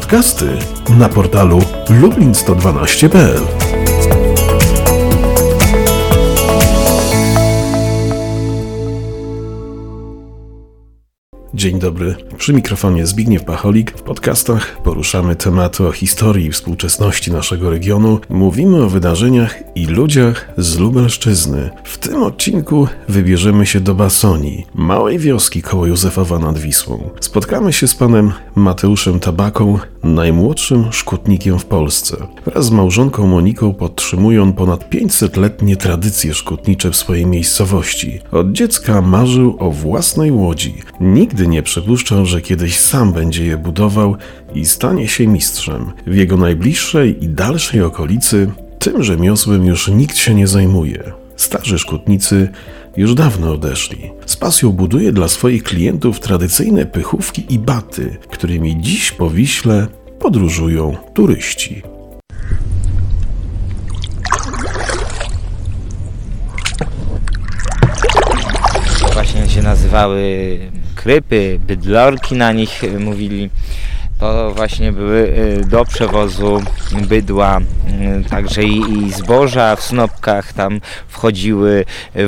podcasty na portalu lublin112.pl. Dzień dobry, przy mikrofonie Zbigniew Pacholik. W podcastach poruszamy tematy o historii i współczesności naszego regionu. Mówimy o wydarzeniach i ludziach z Lubelszczyzny. W tym odcinku wybierzemy się do Basonii, małej wioski koło Józefowa nad Wisłą. Spotkamy się z panem Mateuszem Tabaką, najmłodszym szkutnikiem w Polsce. Wraz z małżonką Moniką podtrzymuje on ponad 500-letnie tradycje szkutnicze w swojej miejscowości. Od dziecka marzył o własnej łodzi. Nigdy nie przypuszczał, że kiedyś sam będzie je budował i stanie się mistrzem. W jego najbliższej i dalszej okolicy tym rzemiosłem już nikt się nie zajmuje. Starzy szkutnicy już dawno odeszli. Z pasją buduje dla swoich klientów tradycyjne pychówki i baty, którymi dziś po Wiśle podróżują turyści. Właśnie się nazywały krypy, bydlorki na nich mówili. To właśnie były do przewozu bydła, także i zboża w snopkach. Tam wchodziły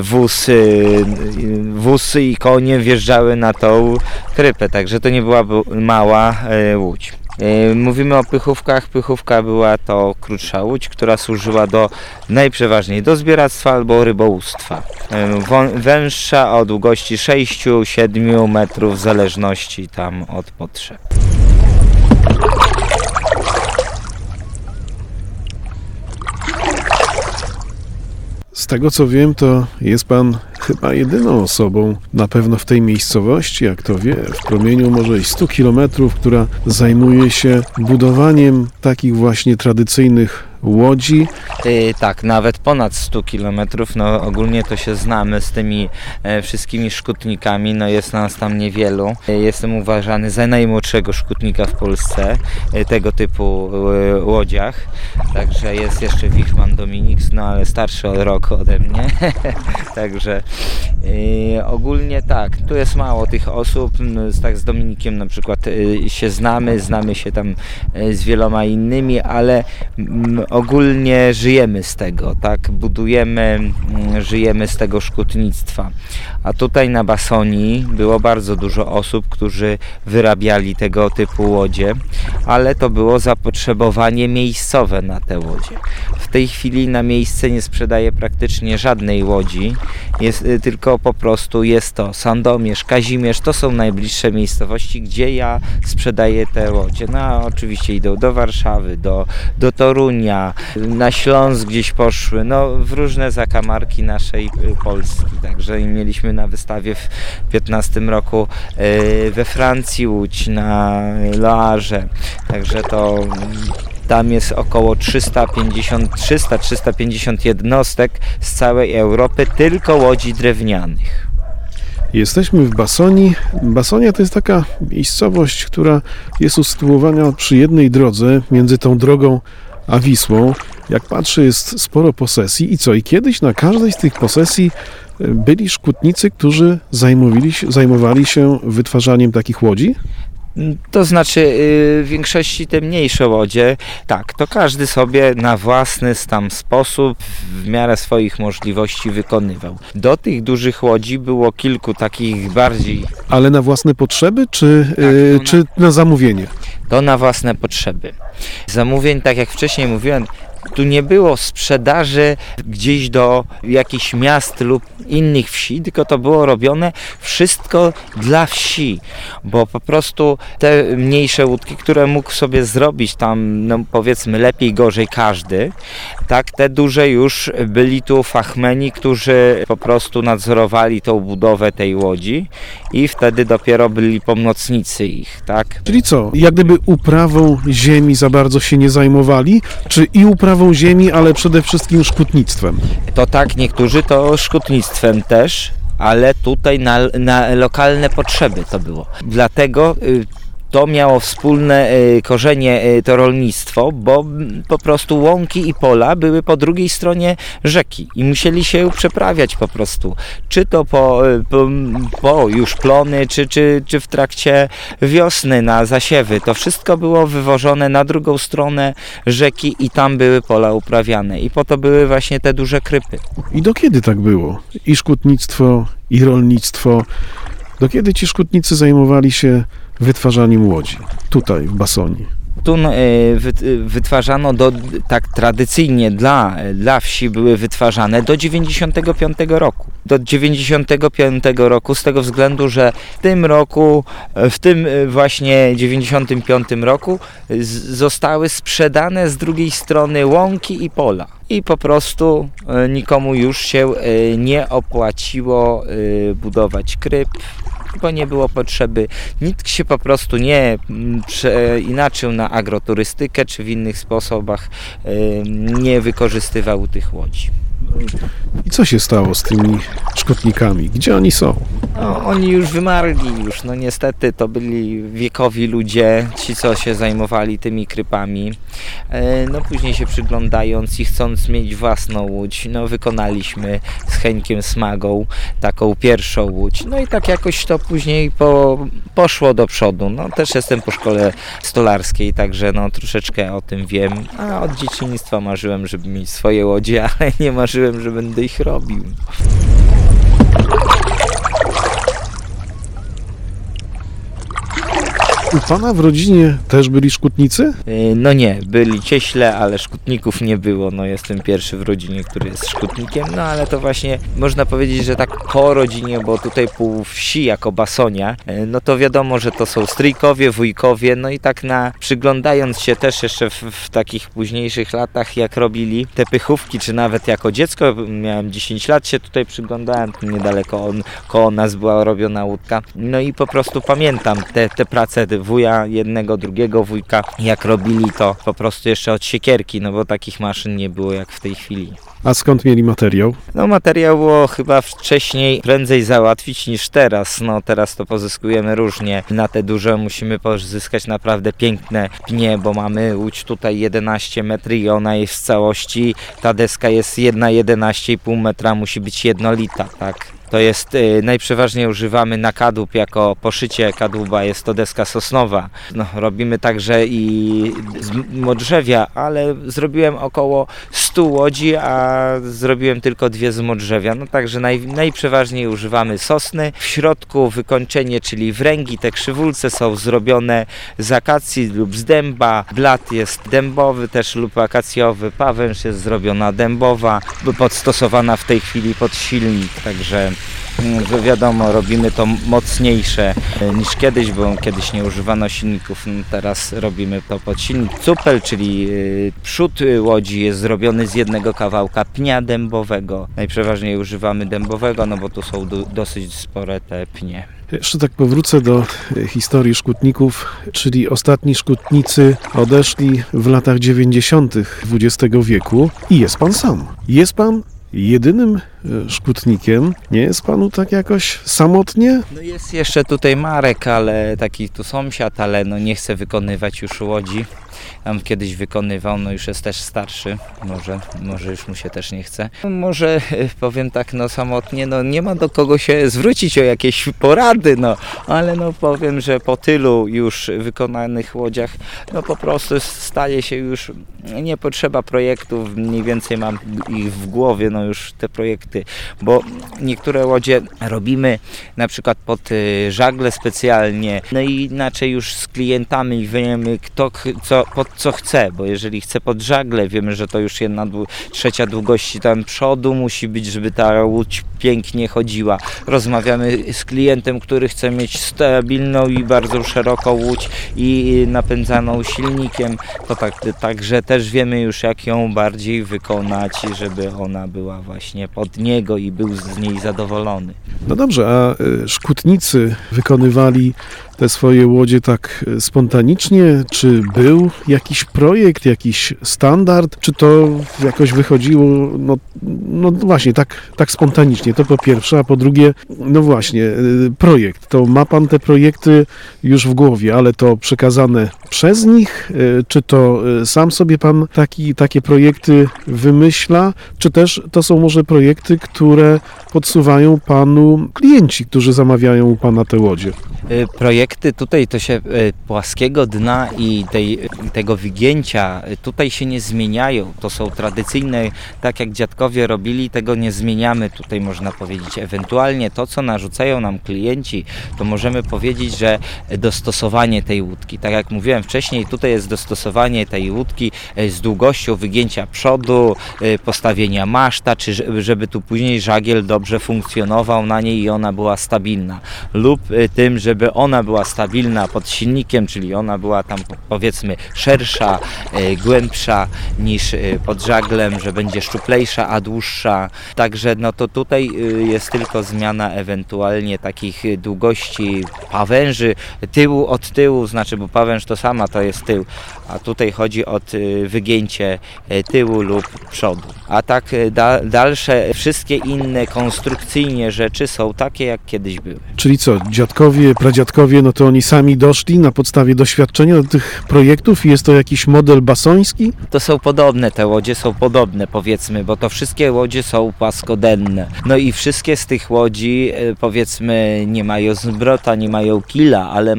wózy i konie wjeżdżały na tą krypę, także to nie była mała łódź. Mówimy o pychówkach. Pychówka była to krótsza łódź, która służyła najprzeważniej do zbieractwa albo rybołówstwa. Węższa o długości 6-7 metrów w zależności tam od potrzeb. Z tego co wiem, to jest pan chyba jedyną osobą, na pewno w tej miejscowości, jak to wie, w promieniu może i 100 kilometrów, która zajmuje się budowaniem takich właśnie tradycyjnych łodzi. Tak, nawet ponad 100 kilometrów. No ogólnie to się znamy z tymi wszystkimi szkutnikami, no jest nas tam niewielu. Jestem uważany za najmłodszego szkutnika w Polsce tego typu łodziach. Także jest jeszcze Wichman Dominik, no ale starszy o rok ode mnie. Także ogólnie tak, tu jest mało tych osób. Tak z Dominikiem na przykład się znamy się tam z wieloma innymi, ale ogólnie żyjemy z tego, tak, żyjemy z tego szkutnictwa. A tutaj na Basonii było bardzo dużo osób, którzy wyrabiali tego typu łodzie, ale to było zapotrzebowanie miejscowe na te łodzie. W tej chwili na miejsce nie sprzedaje praktycznie żadnej łodzi, tylko po prostu jest to Sandomierz, Kazimierz, to są najbliższe miejscowości, gdzie ja sprzedaję te łodzie. No oczywiście idą do Warszawy, do Torunia, na Śląsk gdzieś poszły, no w różne zakamarki naszej Polski. Także mieliśmy na wystawie w 2015 roku we Francji łódź na Loarze. Także to tam jest około 300-350 jednostek z całej Europy, tylko łodzi drewnianych. Jesteśmy w Basonii. Basonia to jest taka miejscowość, która jest usytuowana przy jednej drodze między tą drogą a Wisłą. Jak patrzę, jest sporo posesji i kiedyś na każdej z tych posesji byli szkutnicy, którzy zajmowali się wytwarzaniem takich łodzi? To znaczy w większości te mniejsze łodzie, tak, to każdy sobie na własny tam sposób w miarę swoich możliwości wykonywał. Do tych dużych łodzi było kilku takich bardziej... Ale na własne potrzeby, czy na zamówienie? To na własne potrzeby. Zamówień, tak jak wcześniej mówiłem, tu nie było sprzedaży gdzieś do jakichś miast lub innych wsi, tylko to było robione wszystko dla wsi, bo po prostu te mniejsze łódki, które mógł sobie zrobić tam, no powiedzmy lepiej, gorzej każdy, tak, te duże już byli tu fachmeni, którzy po prostu nadzorowali tą budowę tej łodzi i wtedy dopiero byli pomocnicy ich, tak. Czyli co, jak gdyby uprawą ziemi za bardzo się nie zajmowali, czy i uprawą ziemi, ale przede wszystkim szkutnictwem? To tak, niektórzy to szkutnictwem też, ale tutaj na lokalne potrzeby to było. Dlatego To miało wspólne korzenie to rolnictwo, bo po prostu łąki i pola były po drugiej stronie rzeki i musieli się przeprawiać po prostu. Czy to po już plony, czy w trakcie wiosny na zasiewy. To wszystko było wywożone na drugą stronę rzeki i tam były pola uprawiane. I po to były właśnie te duże krypy. I do kiedy tak było? I szkutnictwo, i rolnictwo. Do kiedy ci szkutnicy zajmowali się wytwarzaniem łodzi? Tutaj, w Basonii. Tu wytwarzano tak tradycyjnie dla wsi były wytwarzane do 95 roku. Do 95 roku z tego względu, że w tym właśnie 95 roku zostały sprzedane z drugiej strony łąki i pola. I po prostu nikomu już się nie opłaciło budować kryp, bo nie było potrzeby. Nikt się po prostu nie inaczył na agroturystykę, czy w innych sposobach nie wykorzystywał tych łodzi. I co się stało z tymi szkutnikami? Gdzie oni są? No, oni już wymarli, no niestety to byli wiekowi ludzie, ci co się zajmowali tymi krypami. No później się przyglądając i chcąc mieć własną łódź, no wykonaliśmy z Henkiem Smagą taką pierwszą łódź. No i tak jakoś to później poszło do przodu. No też jestem po szkole stolarskiej, także no troszeczkę o tym wiem. A od dzieciństwa marzyłem, żeby mieć swoje łodzie, ale nie marzyłem, że będę ich robił. U pana w rodzinie też byli szkutnicy? No nie, byli cieśle, ale szkutników nie było. No jestem pierwszy w rodzinie, który jest szkutnikiem, no ale to właśnie można powiedzieć, że tak po rodzinie, bo tutaj pół wsi jako Basonia, no to wiadomo, że to są stryjkowie, wujkowie, no i tak przyglądając się też jeszcze w takich późniejszych latach, jak robili te pychówki, czy nawet jako dziecko, miałem 10 lat, się tutaj przyglądałem, tu niedaleko koło nas była robiona łódka, no i po prostu pamiętam te prace wuja, jednego, drugiego wujka, jak robili to po prostu jeszcze od siekierki, no bo takich maszyn nie było jak w tej chwili. A skąd mieli materiał? No materiał było chyba wcześniej prędzej załatwić niż teraz. No teraz to pozyskujemy różnie. Na te duże musimy pozyskać naprawdę piękne pnie, bo mamy łódź tutaj 11 metry i ona jest w całości. Ta deska jest 11,5 metra, musi być jednolita, tak. To jest, najprzeważniej używamy na kadłub jako poszycie kadłuba, jest to deska sosnowa. No, robimy także i z modrzewia, ale zrobiłem około 100 łodzi, a zrobiłem tylko 2 z modrzewia. No także najprzeważniej używamy sosny. W środku wykończenie, czyli wręgi, te krzywulce są zrobione z akacji lub z dęba. Blat jest dębowy też lub akacjowy, pawęż jest zrobiona dębowa, podstosowana w tej chwili pod silnik, także wiadomo, robimy to mocniejsze niż kiedyś, bo kiedyś nie używano silników, no teraz robimy to pod silnik. Cupel, czyli przód łodzi jest zrobiony z jednego kawałka pnia dębowego. Najprzeważniej używamy dębowego, no bo tu są dosyć spore te pnie. Jeszcze tak powrócę do historii szkutników, czyli ostatni szkutnicy odeszli w latach 90. XX wieku i jest pan sam. Jest pan jedynym szkutnikiem. Nie jest panu tak jakoś samotnie? No jest jeszcze tutaj Marek, ale taki tu sąsiad, ale no nie chce wykonywać już łodzi. Tam kiedyś wykonywał, no już jest też starszy, może już mu się też nie chce. Może powiem tak, no samotnie, no nie ma do kogo się zwrócić o jakieś porady, no ale no powiem, że po tylu już wykonanych łodziach, no po prostu staje się już, nie potrzeba projektów, mniej więcej mam ich w głowie, no już te projekty, bo niektóre łodzie robimy na przykład pod żagle specjalnie, no i inaczej już z klientami wiemy kto co chce, bo jeżeli chce pod żagle, wiemy, że to już 1/3 długości tam przodu musi być, żeby ta łódź pięknie chodziła. Rozmawiamy z klientem, który chce mieć stabilną i bardzo szeroką łódź i napędzaną silnikiem, to także też wiemy już jak ją bardziej wykonać, żeby ona była właśnie pod niego i był z niej zadowolony. No dobrze, a szkutnicy wykonywali te swoje łodzie tak spontanicznie? Czy był jakiś projekt, jakiś standard? Czy to jakoś wychodziło, no właśnie, tak spontanicznie? To po pierwsze, a po drugie, no właśnie, projekt. To ma pan te projekty już w głowie, ale to przekazane przez nich? Czy to sam sobie pan takie projekty wymyśla? Czy też to są może projekty, które podsuwają panu klienci, którzy zamawiają u pana te łodzie? Projekty tutaj to się płaskiego dna i tego wygięcia tutaj się nie zmieniają. To są tradycyjne, tak jak dziadkowie robili, tego nie zmieniamy tutaj, można powiedzieć. Ewentualnie to, co narzucają nam klienci, to możemy powiedzieć, że dostosowanie tej łódki. Tak jak mówiłem wcześniej, tutaj jest dostosowanie tej łódki z długością wygięcia przodu, postawienia maszta, czy żeby tu później żagiel dobrze funkcjonował na niej i ona była stabilna. Lub tym, żeby ona była stabilna pod silnikiem, czyli ona była tam powiedzmy szersza, głębsza niż pod żaglem, że będzie szczuplejsza, a dłuższa. Także no to tutaj jest tylko zmiana ewentualnie takich długości pawęży, tyłu od tyłu, znaczy, bo pawęż to sama to jest tył, a tutaj chodzi o wygięcie tyłu lub przodu. A tak dalsze, wszystkie inne konstrukcyjnie rzeczy są takie, jak kiedyś były. Czyli co, dziadkowie, pradziadkowie, no to oni sami doszli na podstawie doświadczenia do tych projektów i jest to jakiś model basoński? To są podobne, te łodzie są podobne, powiedzmy, bo to wszystkie łodzie są płaskodenne. No i wszystkie z tych łodzi, powiedzmy, nie mają zymbrota, nie mają kila, ale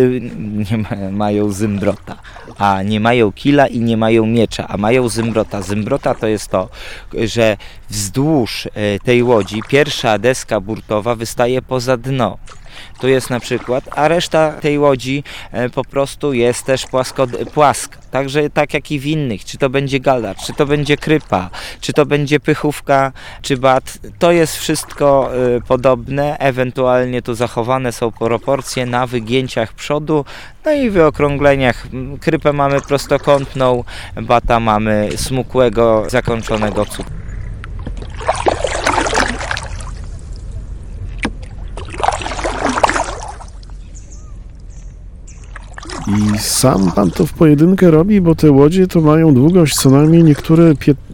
mają zymbrota. A nie mają kila i nie mają miecza, a mają zymbrota. Zymbrota to jest to, że wzdłuż tej łodzi pierwsza deska burtowa wystaje poza dno. Tu jest na przykład, a reszta tej łodzi po prostu jest też płaska. Także tak jak i w innych, czy to będzie galar, czy to będzie krypa, czy to będzie pychówka, czy bat, to jest wszystko podobne, ewentualnie tu zachowane są proporcje na wygięciach przodu, no i wyokrągleniach. Krypę mamy prostokątną, bata mamy smukłego, zakończonego cudem. I sam pan to w pojedynkę robi, bo te łodzie to mają długość co najmniej niektóre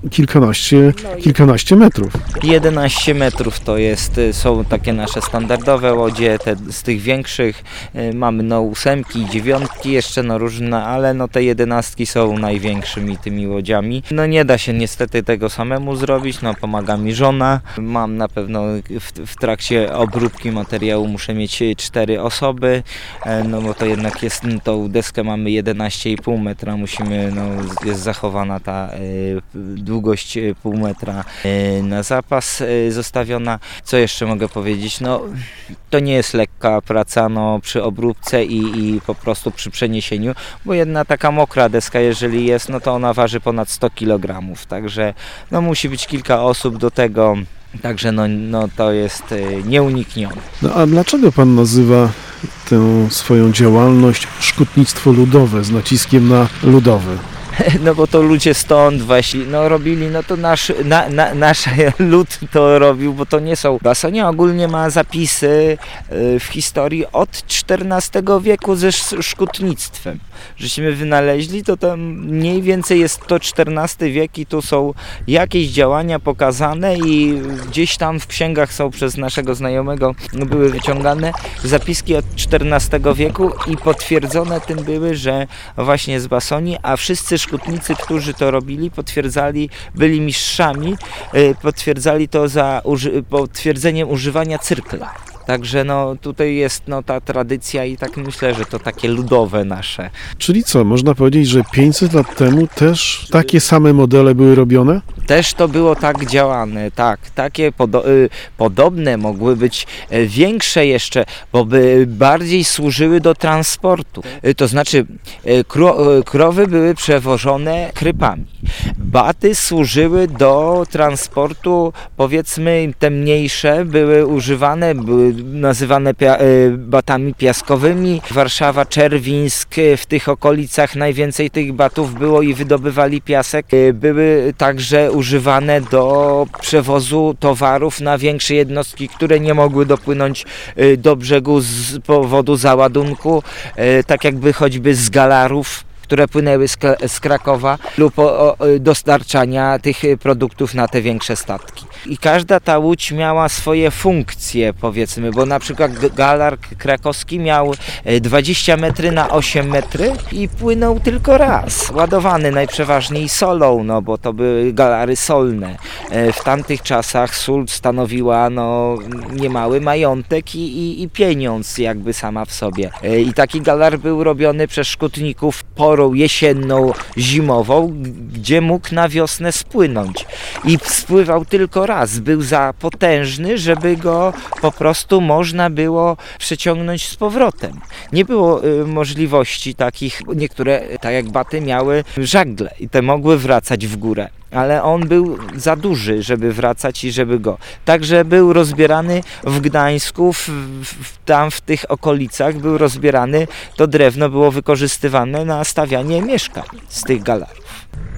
kilkanaście metrów. 11 metrów to są takie nasze standardowe łodzie, z tych większych mamy 8, 9 jeszcze różne, ale te 11 są największymi tymi łodziami. Nie da się niestety tego samemu zrobić, pomaga mi żona. Mam na pewno w trakcie obróbki materiału muszę mieć 4 osoby, bo to jednak jest, tą deskę mamy 11,5 metra, jest zachowana ta długość pół metra na zapas zostawiona. Co jeszcze mogę powiedzieć? To nie jest lekka praca przy obróbce i po prostu przy przeniesieniu, bo jedna taka mokra deska, jeżeli jest, to ona waży ponad 100 kg, także musi być kilka osób do tego. Także to jest nieuniknione. A dlaczego pan nazywa tę swoją działalność szkutnictwo ludowe z naciskiem na ludowe? Bo to ludzie stąd właśnie robili, to nasz lud to robił, bo to nie są. Basonia ogólnie ma zapisy w historii od XIV wieku ze szkutnictwem. Żeśmy wynaleźli, to tam mniej więcej jest to XIV wiek i tu są jakieś działania pokazane i gdzieś tam w księgach są przez naszego znajomego były wyciągane zapiski od XIV wieku i potwierdzone tym były, że właśnie z Basonii, a wszyscy szkutnicy, którzy to robili, byli mistrzami, potwierdzali to za potwierdzeniem używania cyrkla. Także tutaj jest ta tradycja i tak myślę, że to takie ludowe nasze. Czyli co, można powiedzieć, że 500 lat temu też takie same modele były robione? Też to było tak działane, tak. Takie podobne mogły być większe jeszcze, bo by bardziej służyły do transportu. To znaczy krowy były przewożone krypami. Baty służyły do transportu, powiedzmy te mniejsze były używane, były nazywane batami piaskowymi. Warszawa, Czerwińsk, w tych okolicach najwięcej tych batów było i wydobywali piasek. Były także używane do przewozu towarów na większe jednostki, które nie mogły dopłynąć do brzegu z powodu załadunku, tak jakby choćby z galarów, które płynęły z Krakowa, lub dostarczania tych produktów na te większe statki. I każda ta łódź miała swoje funkcje, powiedzmy, bo na przykład galar krakowski miał 20 metry na 8 metry i płynął tylko raz, ładowany najprzeważniej solą, no bo to były galary solne. W tamtych czasach sól stanowiła niemały majątek i pieniądz jakby sama w sobie. I taki galar był robiony przez szkutników porą jesienną, zimową, gdzie mógł na wiosnę spłynąć. I spływał tylko raz. Był za potężny, żeby go po prostu można było przeciągnąć z powrotem. Nie było możliwości takich, niektóre, tak jak baty, miały żagle i te mogły wracać w górę. Ale on był za duży, żeby wracać i żeby go. Także był rozbierany w Gdańsku, tam w tych okolicach był rozbierany, to drewno było wykorzystywane na stawianie mieszkań z tych galarów.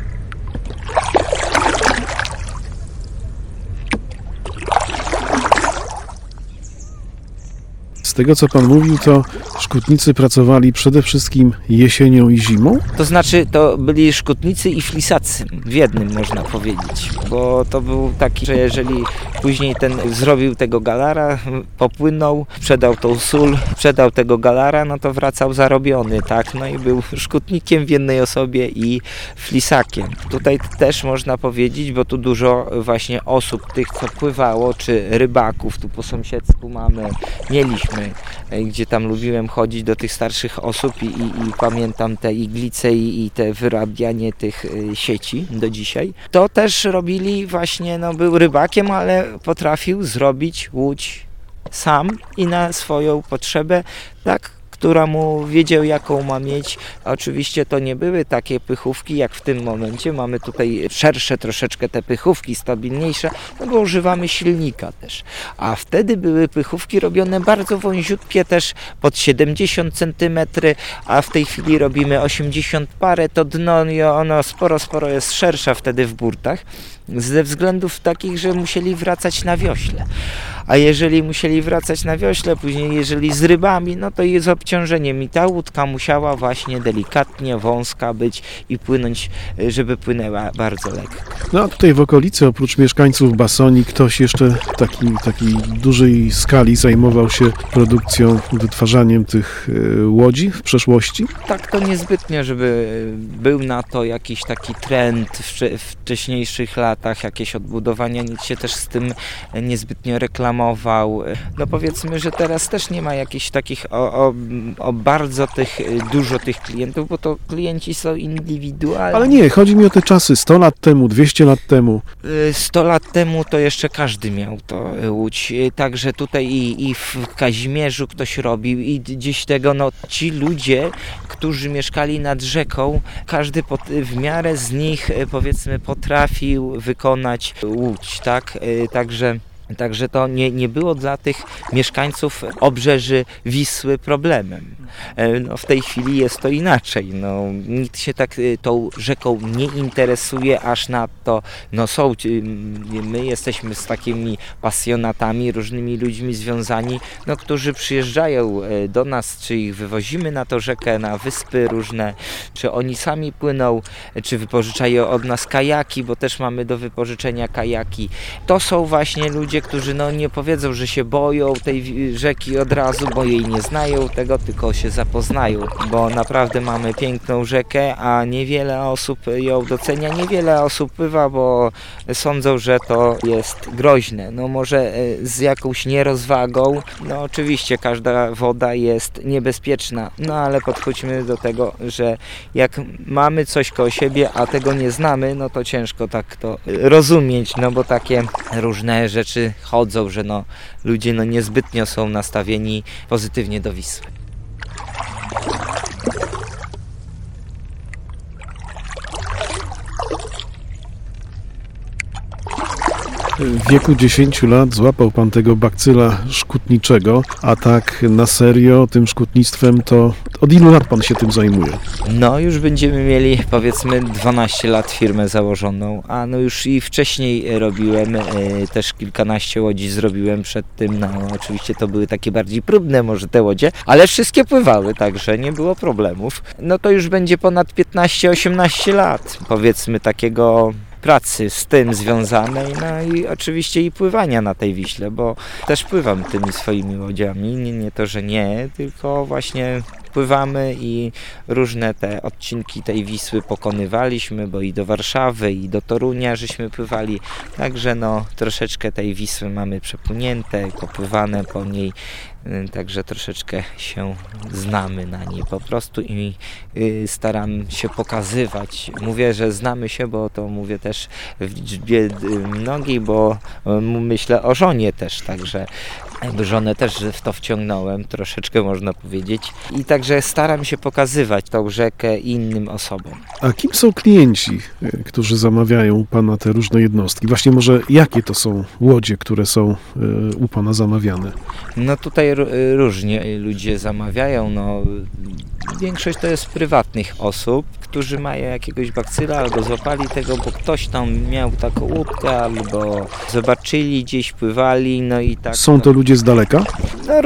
Z tego, co pan mówił, to szkutnicy pracowali przede wszystkim jesienią i zimą? To znaczy, to byli szkutnicy i flisacy w jednym, można powiedzieć, bo to był taki, że jeżeli później ten zrobił tego galara, popłynął, sprzedał tą sól, sprzedał tego galara, no to wracał zarobiony, tak, no i był szkutnikiem w jednej osobie i flisakiem. Tutaj też można powiedzieć, bo tu dużo właśnie osób tych, co pływało, czy rybaków, tu po sąsiedzku mieliśmy, gdzie tam lubiłem chodzić do tych starszych osób i pamiętam te iglice i te wyrabianie tych sieci do dzisiaj. To też robili właśnie, był rybakiem, ale potrafił zrobić łódź sam i na swoją potrzebę, tak, która mu wiedział, jaką ma mieć. Oczywiście to nie były takie pychówki, jak w tym momencie. Mamy tutaj szersze troszeczkę te pychówki, stabilniejsze, bo używamy silnika też. A wtedy były pychówki robione bardzo wąziutkie, też pod 70 cm, a w tej chwili robimy 80 parę, to dno ono sporo jest szersza wtedy w burtach, ze względów takich, że musieli wracać na wiośle. A jeżeli musieli wracać na wiośle, później jeżeli z rybami, no to i z obciążeniem. I ta łódka musiała właśnie delikatnie wąska być i płynąć, żeby płynęła bardzo lekko. No a tutaj w okolicy, oprócz mieszkańców Basonii, ktoś jeszcze takiej dużej skali zajmował się produkcją, wytwarzaniem tych łodzi w przeszłości? Tak, to niezbytnio, żeby był na to jakiś taki trend w wcześniejszych latach, jakieś odbudowania, nikt się też z tym niezbytnio reklamował. No powiedzmy, że teraz też nie ma jakichś takich bardzo dużo tych klientów, bo to klienci są indywidualni. Ale nie, chodzi mi o te czasy 100 lat temu, 200 lat temu. 100 lat temu to jeszcze każdy miał to łódź, także tutaj i w Kazimierzu ktoś robił i gdzieś tego, ci ludzie, którzy mieszkali nad rzeką, każdy w miarę z nich, powiedzmy, potrafił wykonać łódź, tak, Także to nie było dla tych mieszkańców obrzeży Wisły problemem. W tej chwili jest to inaczej. Nikt się tak tą rzeką nie interesuje aż nadto. My jesteśmy z takimi pasjonatami, różnymi ludźmi związani, którzy przyjeżdżają do nas, czy ich wywozimy na tą rzekę, na wyspy różne, czy oni sami płyną, czy wypożyczają od nas kajaki, bo też mamy do wypożyczenia kajaki. To są właśnie ludzie, którzy nie powiedzą, że się boją tej rzeki od razu, bo jej nie znają tego, tylko się zapoznają, bo naprawdę mamy piękną rzekę, a niewiele osób ją docenia, niewiele osób pływa, bo sądzą, że to jest groźne. Może z jakąś nierozwagą, oczywiście każda woda jest niebezpieczna, ale podchodźmy do tego, że jak mamy coś koło siebie, a tego nie znamy, to ciężko tak to rozumieć, bo takie różne rzeczy chodzą, że ludzie niezbytnio są nastawieni pozytywnie do Wisły. W wieku 10 lat złapał pan tego bakcyla szkutniczego, a tak na serio tym szkutnictwem to od ilu lat pan się tym zajmuje? No już będziemy mieli powiedzmy 12 lat firmę założoną, a no już i wcześniej robiłem, też kilkanaście łodzi zrobiłem przed tym, no oczywiście to były takie bardziej próbne może te łodzie, ale wszystkie pływały, także nie było problemów. No to już będzie ponad 15-18 lat powiedzmy takiego pracy z tym związanej, no i oczywiście i pływania na tej Wiśle, bo też pływam tymi swoimi łodziami, nie to, że nie, tylko właśnie pływamy i różne te odcinki tej Wisły pokonywaliśmy, bo i do Warszawy, i do Torunia żeśmy pływali, także no troszeczkę tej Wisły mamy przepłynięte, popływane po niej, także troszeczkę się znamy na niej po prostu i staram się pokazywać. Mówię, że znamy się, bo to mówię też w liczbie mnogiej, bo myślę o żonie też, także żonę też w to wciągnąłem, troszeczkę można powiedzieć. I także staram się pokazywać tą rzekę innym osobom. A kim są klienci, którzy zamawiają u pana te różne jednostki? Właśnie może jakie to są łodzie, które są u pana zamawiane? No tutaj różnie ludzie zamawiają, no większość to jest prywatnych osób, którzy mają jakiegoś bakcyla albo złapali tego, bo ktoś tam miał taką łódkę, albo zobaczyli gdzieś, pływali, no i tak. Są to ludzie z daleka? No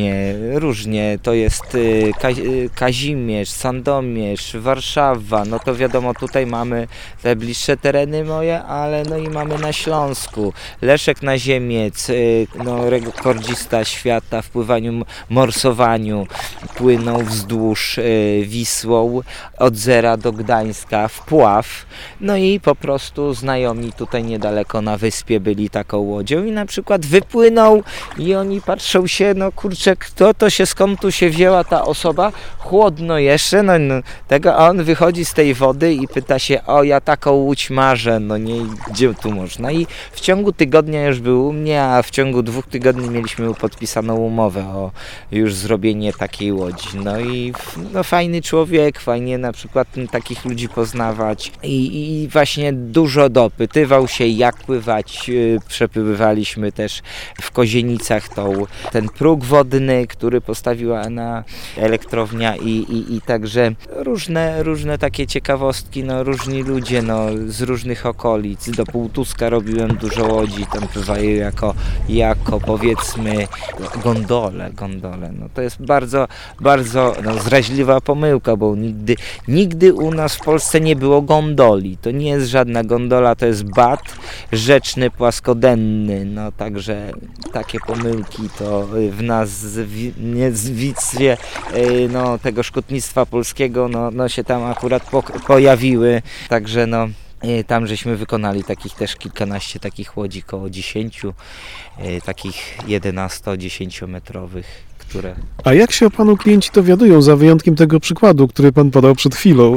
różnie. To jest Kazimierz, Sandomierz, Warszawa, no to wiadomo, tutaj mamy te bliższe tereny moje, ale no i mamy na Śląsku. Leszek Naziemiec, no rekordzista świata w pływaniu, morsowaniu, płynął wzdłuż Wisłą od Zera do Gdańska w Puław, no i po prostu znajomi tutaj niedaleko na wyspie byli taką łodzią i na przykład wypłynął i oni patrzą się, no kurczę, kto to się, skąd tu się wzięła ta osoba, chłodno jeszcze, no tego, a on wychodzi z tej wody i pyta się, o ja taką łódź marzę, no nie, gdzie tu można, i w ciągu tygodnia już był u mnie, a w ciągu 2 tygodni mieliśmy podpisaną umowę o już zrobienie takiej łodzi, no i no fajny człowiek, fajnie na przykład takich ludzi poznawać i właśnie dużo dopytywał się, jak pływać, przepływaliśmy też w Kozienicach ten próg wodny, który postawiła na elektrownia i także różne takie ciekawostki, no różni ludzie, no z różnych okolic, do Półtuska robiłem dużo łodzi, tam pływają jako powiedzmy gondole, no to jest bardzo no, zraźliwa pomyłka, bo nigdy u nas w Polsce nie było gondoli, to nie jest żadna gondola, to jest bat rzeczny, płaskodenny, no także takie pomyłki to w nazwistie no, tego szkutnictwa polskiego no się tam akurat pojawiły, także no tam żeśmy wykonali takich też kilkanaście takich łodzi, koło 10, takich 11-10 metrowych. A jak się o panu klienci dowiadują, za wyjątkiem tego przykładu, który pan podał przed chwilą,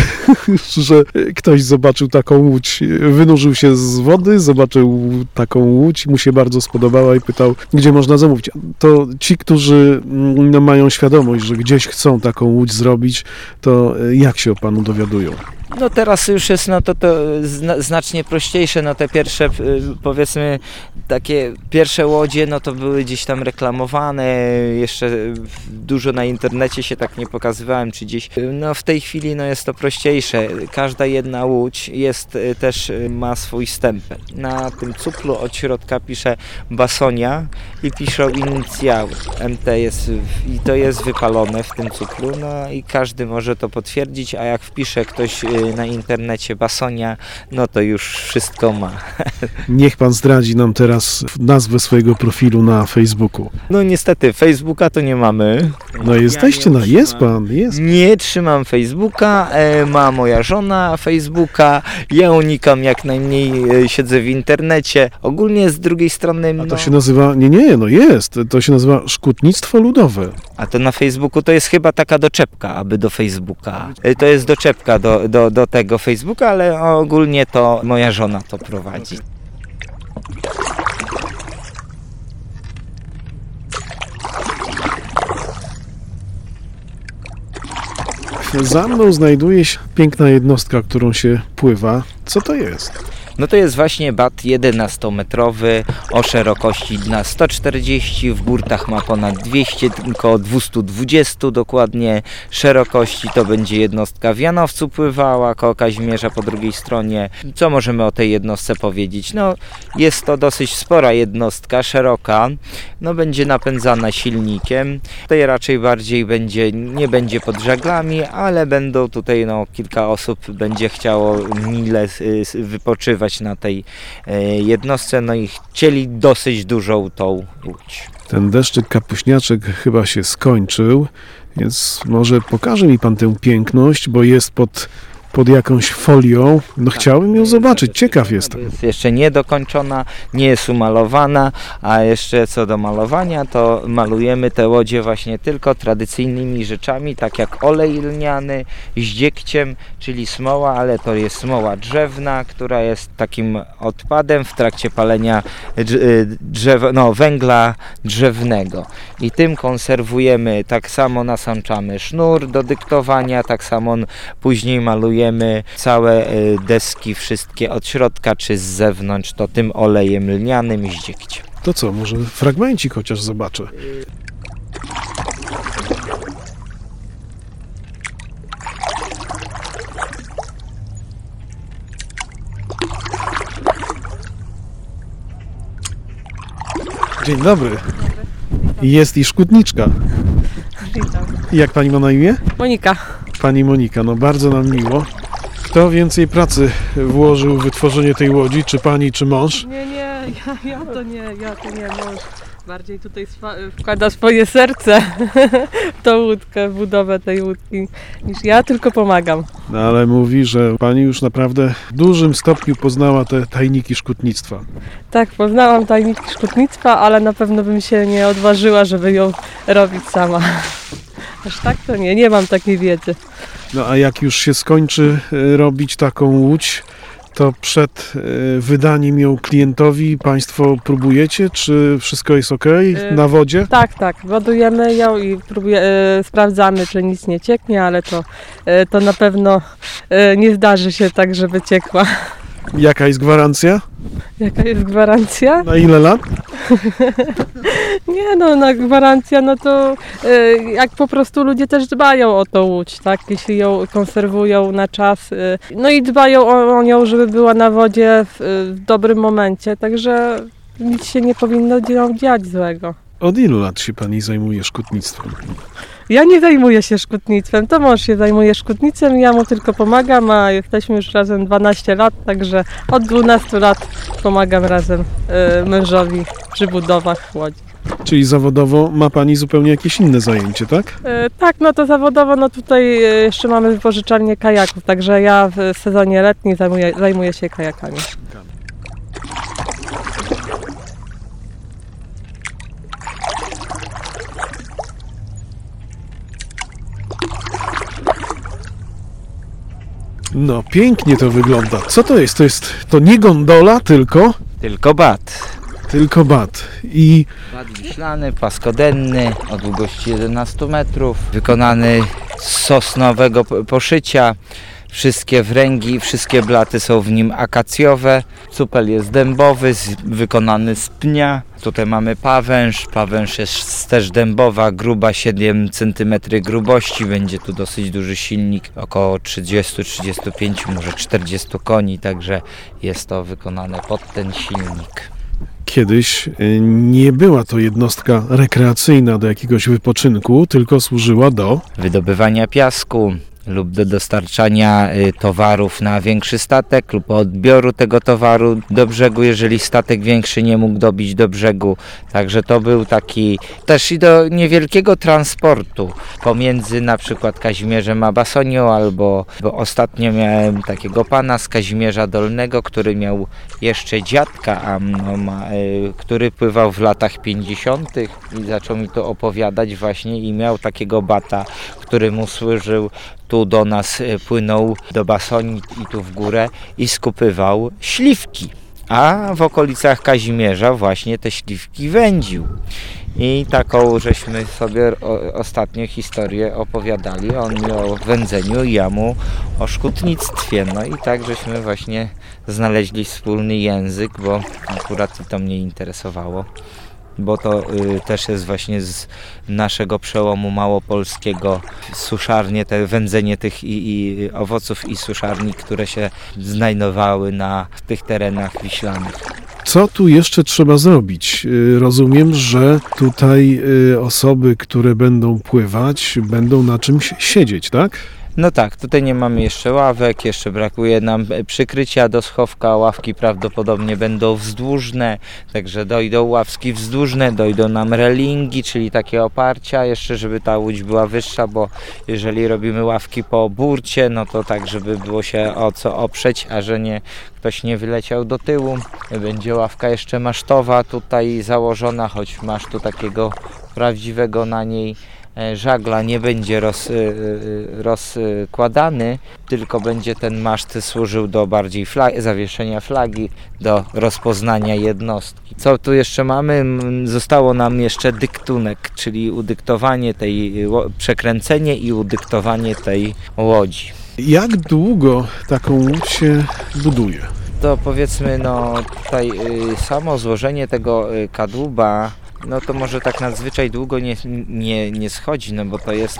że ktoś zobaczył taką łódź, wynurzył się z wody, zobaczył taką łódź, mu się bardzo spodobała i pytał, gdzie można zamówić. To ci, którzy no, mają świadomość, że gdzieś chcą taką łódź zrobić, to jak się o panu dowiadują? No teraz już jest no to znacznie prościejsze, no te pierwsze powiedzmy takie pierwsze łodzie, no to były gdzieś tam reklamowane, jeszcze dużo na internecie się tak nie pokazywałem, czy gdzieś, no w tej chwili no jest to prościejsze, każda jedna łódź jest też, ma swój stempel. Na tym cuplu od środka pisze Basonia i piszą inicjały, MT jest i to jest wypalone w tym cuplu, no i każdy może to potwierdzić, a jak wpisze ktoś na internecie Basonia, no to już wszystko ma. Niech pan zdradzi nam teraz nazwę swojego profilu na Facebooku. No niestety, Facebooka to nie mamy. No jesteście, no jest pan, jest. Nie trzymam Facebooka, ma moja żona Facebooka, ja unikam jak najmniej, siedzę w internecie. Ogólnie z drugiej strony... A to się nazywa, nie, no jest, to się nazywa Szkutnictwo Ludowe. A to na Facebooku to jest chyba taka doczepka, aby do Facebooka. To jest doczepka do tego Facebooka, ale ogólnie to moja żona to prowadzi. Za mną znajduje się piękna jednostka, którą się pływa. Co to jest? No to jest właśnie bat 11-metrowy o szerokości dna 140, w burtach ma ponad 200, około 220 dokładnie szerokości. To będzie jednostka w Janowcu pływała, koło Kazimierza po drugiej stronie. Co możemy o tej jednostce powiedzieć? No jest to dosyć spora jednostka, szeroka, no będzie napędzana silnikiem. Tutaj raczej bardziej nie będzie pod żaglami, ale będą tutaj kilka osób będzie chciało mile wypoczywać na tej jednostce, no i chcieli dosyć dużą tą łódź. Ten deszczyk kapuśniaczek chyba się skończył, więc może pokaże mi pan tę piękność, bo jest pod jakąś folią. No chciałbym ją zobaczyć, ciekaw jestem. Jest jeszcze niedokończona, nie jest umalowana, a jeszcze co do malowania, to malujemy te łodzie właśnie tylko tradycyjnymi rzeczami, tak jak olej lniany z dziegciem, czyli smoła, ale to jest smoła drzewna, która jest takim odpadem w trakcie palenia węgla drzewnego. I tym konserwujemy, tak samo nasączamy sznur do dyktowania, tak samo później malujemy całe deski, wszystkie od środka czy z zewnątrz, to tym olejem lnianym z dziegciem. To co, może fragmencik chociaż zobaczę. Dzień dobry. Jest i szkutniczka. Witam. Jak pani ma na imię? Monika. Pani Monika, no bardzo nam miło. Kto więcej pracy włożył w wytworzenie tej łodzi, czy pani, czy mąż? Nie, ja to nie, mąż. Bardziej tutaj wkłada swoje serce w tą łódkę, w budowę tej łódki, niż ja tylko pomagam. No ale mówi, że pani już naprawdę w dużym stopniu poznała te tajniki szkutnictwa. Tak, poznałam tajniki szkutnictwa, ale na pewno bym się nie odważyła, żeby ją robić sama. Aż tak to nie mam takiej wiedzy. No a jak już się skończy robić taką łódź, to przed wydaniem ją klientowi państwo próbujecie? Czy wszystko jest ok na wodzie? Tak, ładujemy ją i sprawdzamy, czy nic nie cieknie, ale to na pewno nie zdarzy się tak, żeby ciekła. Jaka jest gwarancja? Jaka jest gwarancja? Na ile lat? Nie na gwarancja, no to jak po prostu ludzie też dbają o tą łódź, tak? Jeśli ją konserwują na czas, no i dbają o nią, żeby była na wodzie w dobrym momencie, także nic się nie powinno dziać złego. Od ilu lat się pani zajmuje szkutnictwem? Ja nie zajmuję się szkutnictwem, to mąż się zajmuje szkutnictwem, ja mu tylko pomagam, a jesteśmy już razem 12 lat, także od 12 lat pomagam razem mężowi przy budowach łodzi. Czyli zawodowo ma pani zupełnie jakieś inne zajęcie, tak? Tak, no to zawodowo, no tutaj jeszcze mamy wypożyczalnię kajaków, także ja w sezonie letnim zajmuję się kajakami. No, pięknie to wygląda. Co to jest? To nie gondola, tylko Bat. Tylko bat. I Bat wiślany, płaskodenny, o długości 11 metrów, wykonany z sosnowego poszycia. Wszystkie wręgi, wszystkie blaty są w nim akacjowe. Cupel jest dębowy, wykonany z pnia. Tutaj mamy pawęż. Pawęż jest też dębowa, gruba, 7 cm grubości. Będzie tu dosyć duży silnik, około 30-35, może 40 koni, także jest to wykonane pod ten silnik. kiedyś nie była to jednostka rekreacyjna do jakiegoś wypoczynku, tylko służyła do wydobywania piasku lub do dostarczania towarów na większy statek lub odbioru tego towaru do brzegu, jeżeli statek większy nie mógł dobić do brzegu. Także to był taki też i do niewielkiego transportu pomiędzy na przykład Kazimierzem a Basonią, albo ostatnio miałem takiego pana z Kazimierza Dolnego, który miał jeszcze dziadka, który pływał w latach 50. i zaczął mi to opowiadać właśnie i miał takiego bata, który mu służył. Tu do nas płynął do Basonii i tu w górę i skupywał śliwki. a w okolicach Kazimierza właśnie te śliwki wędził. I taką żeśmy sobie ostatnio historię opowiadali, on mi o wędzeniu, ja mu o szkutnictwie. No i tak żeśmy właśnie znaleźli wspólny język, bo akurat to mnie interesowało. Bo to też jest właśnie z naszego przełomu małopolskiego, suszarnie, te wędzenie tych i owoców i suszarni, które się znajdowały na tych terenach wiślanych. Co tu jeszcze trzeba zrobić? Rozumiem, że tutaj osoby, które będą pływać, będą na czymś siedzieć, tak? No tak, tutaj nie mamy jeszcze ławek, jeszcze brakuje nam przykrycia do schowka, ławki prawdopodobnie będą wzdłużne, także dojdą ławki wzdłużne, dojdą nam relingi, czyli takie oparcia, jeszcze żeby ta łódź była wyższa, bo jeżeli robimy ławki po burcie, no to tak, żeby było się o co oprzeć, a że nie ktoś nie wyleciał do tyłu. Będzie ławka jeszcze masztowa tutaj założona, choć masztu takiego prawdziwego na niej żagla nie będzie rozkładany, tylko będzie ten maszt służył do bardziej zawieszenia flagi, do rozpoznania jednostki. Co tu jeszcze mamy? Zostało nam jeszcze dyktunek, czyli udyktowanie przekręcenie i udyktowanie tej łodzi. Jak długo taką łódź się buduje? To powiedzmy, no tutaj samo złożenie tego kadłuba, no to może tak nadzwyczaj długo nie schodzi, no bo to jest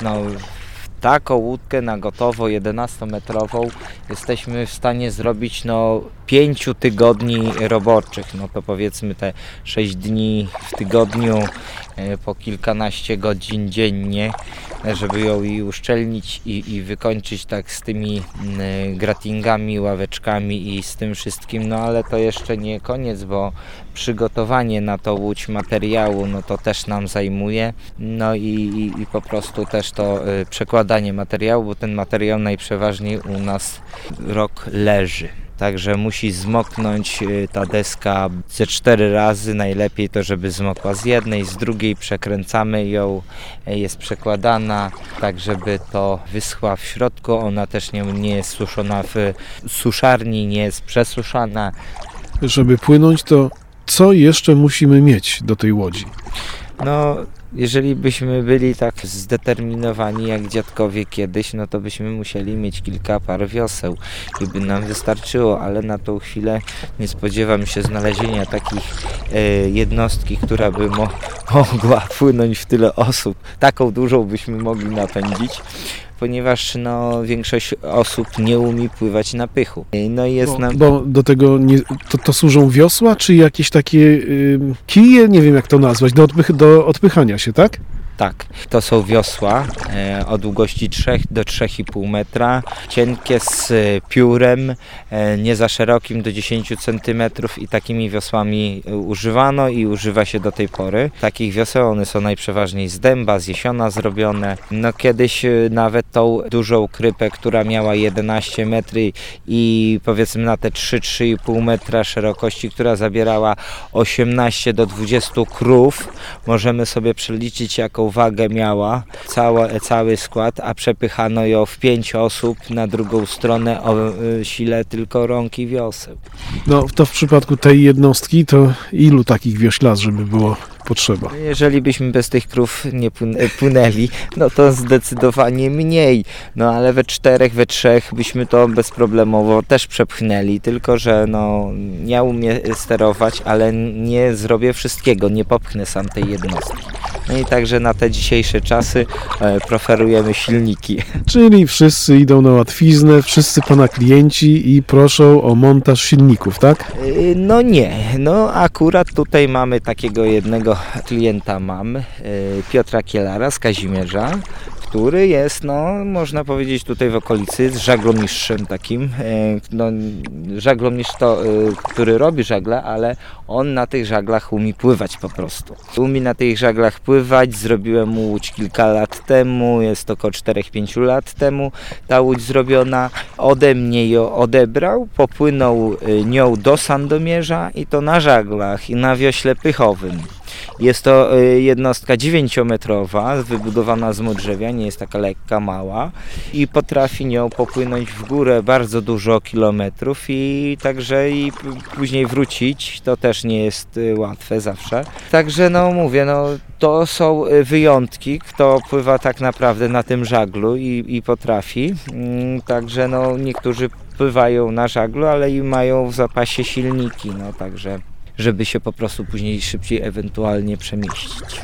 taką łódkę na gotowo 11-metrową jesteśmy w stanie zrobić 5 tygodni roboczych, no to powiedzmy te 6 dni w tygodniu po kilkanaście godzin dziennie, żeby ją i uszczelnić i wykończyć tak z tymi gratingami, ławeczkami i z tym wszystkim, no ale to jeszcze nie koniec, bo przygotowanie na tą łódź materiału, no to też nam zajmuje, no i po prostu też to przekładanie materiału, bo ten materiał najprzeważniej u nas rok leży. Także musi zmoknąć ta deska ze 4 razy, najlepiej to, żeby zmokła z jednej, z drugiej przekręcamy ją, jest przekładana tak, żeby to wyschła w środku, ona też nie jest suszona w suszarni, nie jest przesuszana. Żeby płynąć, to co jeszcze musimy mieć do tej łodzi? No, jeżeli byśmy byli tak zdeterminowani jak dziadkowie kiedyś, no to byśmy musieli mieć kilka par wioseł i by nam wystarczyło, ale na tą chwilę nie spodziewam się znalezienia takiej jednostki, która by mogła płynąć w tyle osób. Taką dużą byśmy mogli napędzić, ponieważ większość osób nie umie pływać na pychu. No i jest bo do tego to służą wiosła, czy jakieś takie kije, nie wiem jak to nazwać, do odpychania się, tak? Tak, to są wiosła o długości 3 do 3,5 metra, cienkie z piórem, nie za szerokim, do 10 cm i takimi wiosłami używano i używa się do tej pory. Takich wioseł, one są najprzeważniej z dęba, z jesiona zrobione. No kiedyś nawet tą dużą krypę, która miała 11 metry i powiedzmy na te 3-3,5 metra szerokości, która zabierała 18 do 20 krów, możemy sobie przeliczyć jaką wagę miała cały skład, a przepychano ją w 5 osób na drugą stronę o sile tylko rąk i wioseł. No to w przypadku tej jednostki to ilu takich wioślarzy żeby było potrzeba? Jeżeli byśmy bez tych krów nie płynęli, no to zdecydowanie mniej. No ale we 4, we 3 byśmy to bezproblemowo też przepchnęli, tylko że ja umiem sterować, ale nie zrobię wszystkiego, nie popchnę sam tej jednostki. No i także na te dzisiejsze czasy preferujemy silniki. Czyli wszyscy idą na łatwiznę, wszyscy pana klienci i proszą o montaż silników, tak? No nie, akurat tutaj mamy takiego jednego klienta Piotra Kielara z Kazimierza, który jest, można powiedzieć tutaj w okolicy, z żaglomistrzem takim. Żaglomistrz to, który robi żagle, ale on na tych żaglach umie pływać po prostu. Umie na tych żaglach pływać, zrobiłem mu łódź kilka lat temu, jest to około 4-5 lat temu ta łódź zrobiona. Ode mnie ją odebrał, popłynął nią do Sandomierza i to na żaglach i na wiośle pychowym. Jest to jednostka 9-metrowa, wybudowana z modrzewia, nie jest taka lekka, mała i potrafi nią popłynąć w górę bardzo dużo kilometrów i także i później wrócić, to też nie jest łatwe zawsze. Także no mówię, no to są wyjątki, kto pływa tak naprawdę na tym żaglu i potrafi. Także no niektórzy pływają na żaglu, ale i mają w zapasie silniki, no także żeby się po prostu później szybciej ewentualnie przemieścić.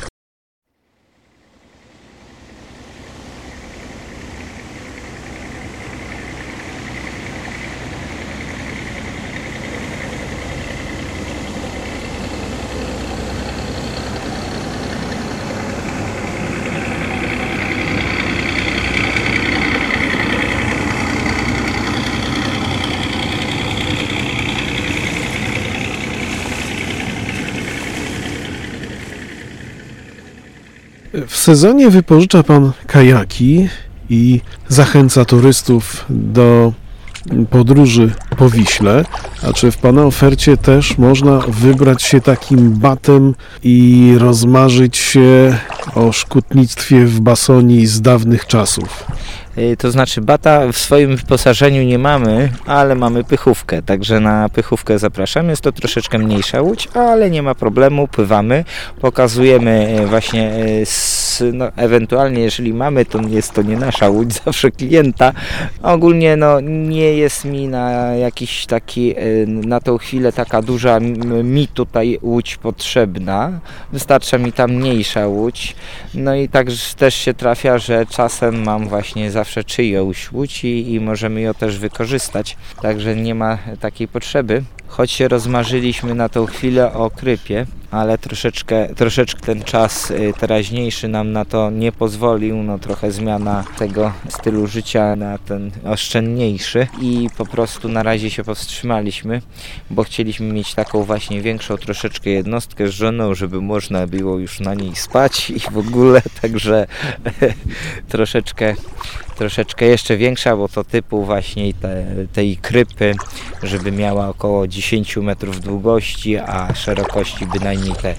W sezonie wypożycza pan kajaki i zachęca turystów do podróży po Wiśle, a czy w pana ofercie też można wybrać się takim batem i rozmarzyć się o szkutnictwie w Basonii z dawnych czasów? To znaczy bata w swoim wyposażeniu nie mamy, ale mamy pychówkę, także na pychówkę zapraszam. Jest to troszeczkę mniejsza łódź, ale nie ma problemu, pływamy, pokazujemy właśnie, no, ewentualnie jeżeli mamy, to jest to nie nasza łódź, zawsze klienta. Ogólnie no, nie jest mi na jakiś taki, na tą chwilę taka duża mi tutaj łódź potrzebna, wystarcza mi ta mniejsza łódź, no i tak też się trafia, że czasem mam właśnie zawsze czyjąś łódź i możemy ją też wykorzystać, także nie ma takiej potrzeby. Choć się rozmarzyliśmy na tą chwilę o Krypie, ale troszeczkę ten czas teraźniejszy nam na to nie pozwolił, no trochę zmiana tego stylu życia na ten oszczędniejszy i po prostu na razie się powstrzymaliśmy, bo chcieliśmy mieć taką właśnie większą troszeczkę jednostkę z żoną, żeby można było już na niej spać i w ogóle, także troszeczkę jeszcze większa, bo to typu właśnie tej Krypy, żeby miała około 10 metrów długości, a szerokości bynajmniej te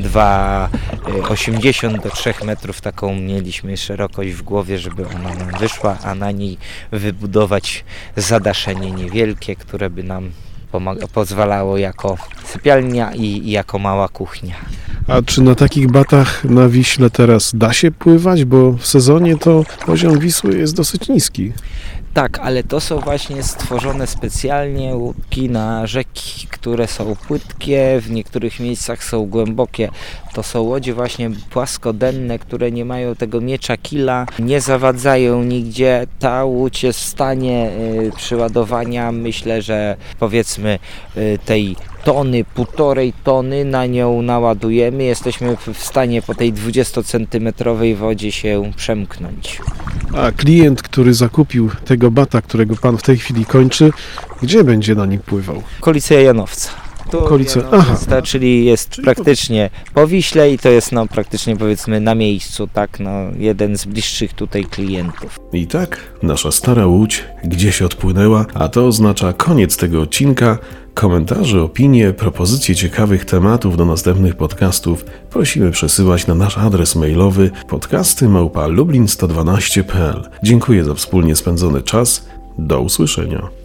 2,80 do 3 metrów, taką mieliśmy szerokość w głowie, żeby ona nam wyszła, a na niej wybudować zadaszenie niewielkie, które by nam pozwalało jako sypialnia i jako mała kuchnia. A czy na takich batach na Wiśle teraz da się pływać? Bo w sezonie to poziom Wisły jest dosyć niski. Tak, ale to są właśnie stworzone specjalnie łódki na rzeki, które są płytkie, w niektórych miejscach są głębokie. To są łodzie właśnie płaskodenne, które nie mają tego miecza kila, nie zawadzają nigdzie. Ta łódź jest w stanie przeładowania, myślę, że powiedzmy tej tony, 1,5 tony na nią naładujemy. Jesteśmy w stanie po tej 20-centymetrowej wodzie się przemknąć. A klient, który zakupił tego bata, którego pan w tej chwili kończy, gdzie będzie na nim pływał? Okolice Janowca. Aha. Czyli jest praktycznie po Wiśle i to jest no praktycznie powiedzmy na miejscu, tak, no jeden z bliższych tutaj klientów. I tak nasza stara łódź gdzieś odpłynęła, a to oznacza koniec tego odcinka. Komentarze, opinie, propozycje ciekawych tematów do następnych podcastów prosimy przesyłać na nasz adres mailowy podcasty@lublin112.pl. Dziękuję za wspólnie spędzony czas. Do usłyszenia.